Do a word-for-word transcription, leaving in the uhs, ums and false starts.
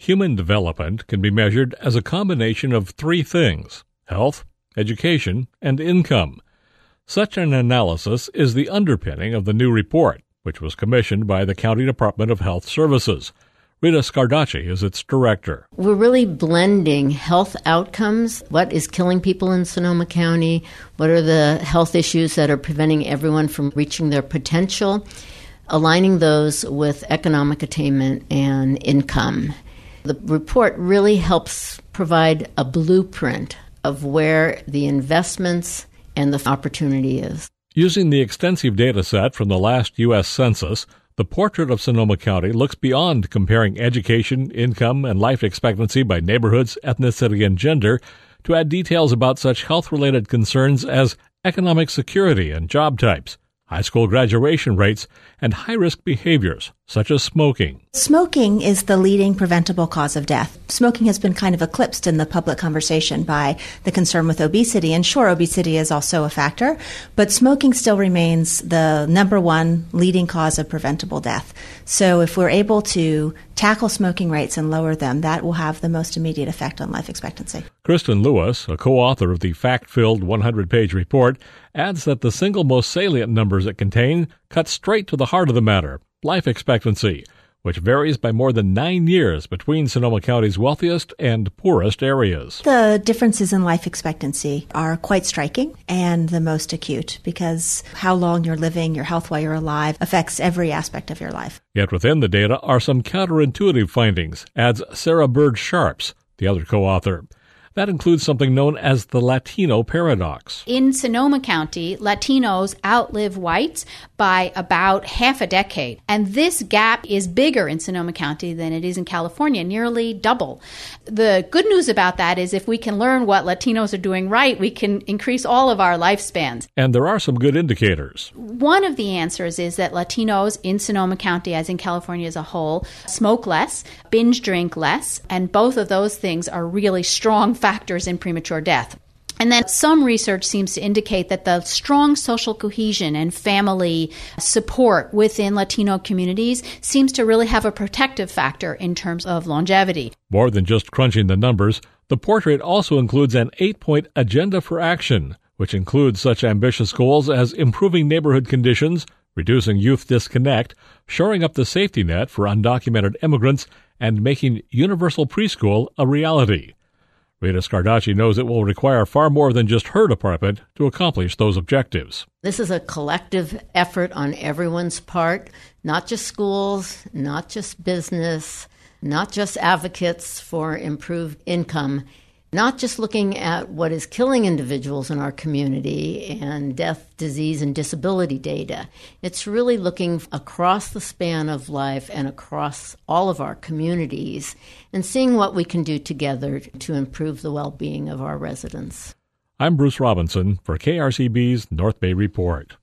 Human development can be measured as a combination of three things: health, education, and income. Such an analysis is the underpinning of the new report, which was commissioned by the County Department of Health Services. Rita Scardacci is its director. We're really blending health outcomes, what is killing people in Sonoma County, what are the health issues that are preventing everyone from reaching their potential, aligning those with economic attainment and income. The report really helps provide a blueprint of where the investments and the opportunity is. Using the extensive data set from the last U S Census, the portrait of Sonoma County looks beyond comparing education, income, and life expectancy by neighborhoods, ethnicity, and gender to add details about such health-related concerns as economic security and job types, high school graduation rates, and high-risk behaviors, such as smoking. Smoking is the leading preventable cause of death. Smoking has been kind of eclipsed in the public conversation by the concern with obesity, and sure, obesity is also a factor, but smoking still remains the number one leading cause of preventable death. So if we're able to tackle smoking rates and lower them, that will have the most immediate effect on life expectancy. Kristen Lewis, a co-author of the fact-filled one hundred page report, adds that the single most salient numbers it contains cut straight to the heart of the matter: life expectancy, which varies by more than nine years between Sonoma County's wealthiest and poorest areas. The differences in life expectancy are quite striking and the most acute because how long you're living, your health while you're alive, affects every aspect of your life. Yet within the data are some counterintuitive findings, adds Sarah Bird Sharps, the other co-author. That includes something known as the Latino paradox. In Sonoma County, Latinos outlive whites by about half a decade. And this gap is bigger in Sonoma County than it is in California, nearly double. The good news about that is if we can learn what Latinos are doing right, we can increase all of our lifespans. And there are some good indicators. One of the answers is that Latinos in Sonoma County, as in California as a whole, smoke less, binge drink less, and both of those things are really strong factors in premature death. And then some research seems to indicate that the strong social cohesion and family support within Latino communities seems to really have a protective factor in terms of longevity. More than just crunching the numbers, the portrait also includes an eight-point agenda for action, which includes such ambitious goals as improving neighborhood conditions, reducing youth disconnect, shoring up the safety net for undocumented immigrants, and making universal preschool a reality. Rita Scardacci knows it will require far more than just her department to accomplish those objectives. This is a collective effort on everyone's part, not just schools, not just business, not just advocates for improved income, not just looking at what is killing individuals in our community and death, disease, and disability data. It's really looking across the span of life and across all of our communities and seeing what we can do together to improve the well-being of our residents. I'm Bruce Robinson for K R C B's North Bay Report.